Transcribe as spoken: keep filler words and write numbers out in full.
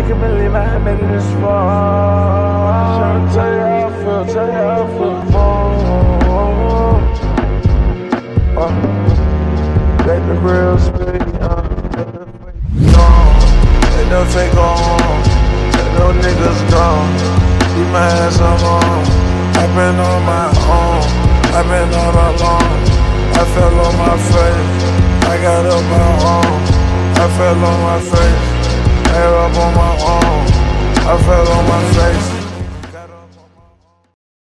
can't believe I had made it this far. Tryna tell you how I feel, tell you how I feel. Oh, uh, let the real speak, uh, let the fake go on, let the fake go on, let those niggas go. Keep my ass on, I've been on my own, I've been all alone. I fell on my face, I got up my own. I fell on my face, I got up on my own. I fell on my face.